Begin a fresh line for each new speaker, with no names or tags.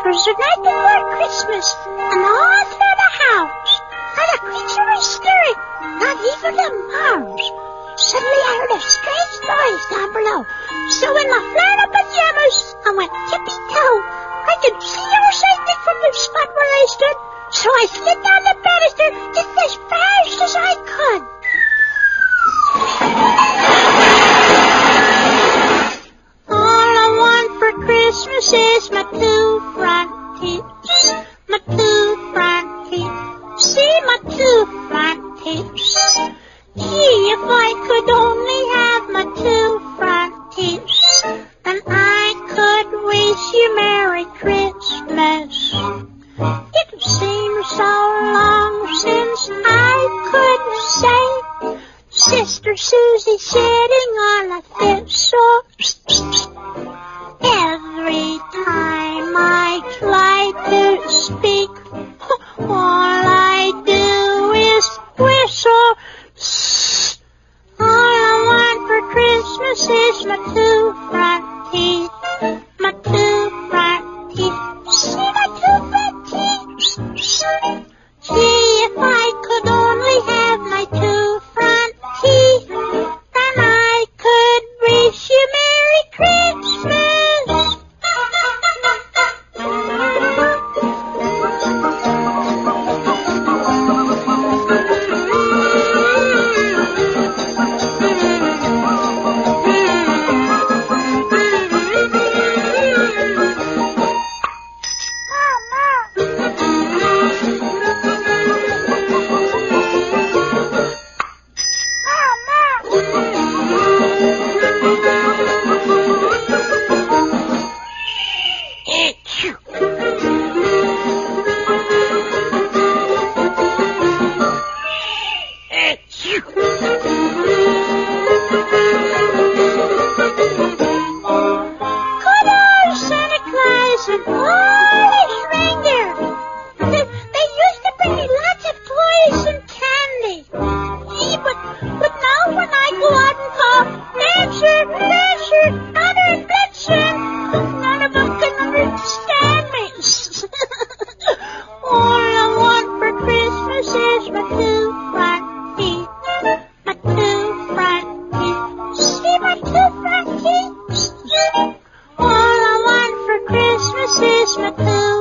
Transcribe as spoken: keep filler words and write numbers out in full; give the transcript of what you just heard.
'twas the night before Christmas, and all through the house, not a creature was stirring, not even a mouse. Suddenly I heard a strange noise down below, so in my flannel pajamas I went tippy-toe. I could see all sight from the spot where I stood, so I slid down the banister just as fast as I could. All I want for Christmas is my two front teeth, my two front teeth. See my two front teeth. Gee, if I could only have my two front teeth, then I could wish you Merry Christmas. It seems so long since I could say Sister Susie sitting on a thistle. Every time I try to speak, all I do is whistle. All I want for Christmas is my two front teeth, my two front teeth. See my two front teeth? Gee, if I could only have my two front teeth, then I could wish you Merry Christmas. All I want for Christmas is my two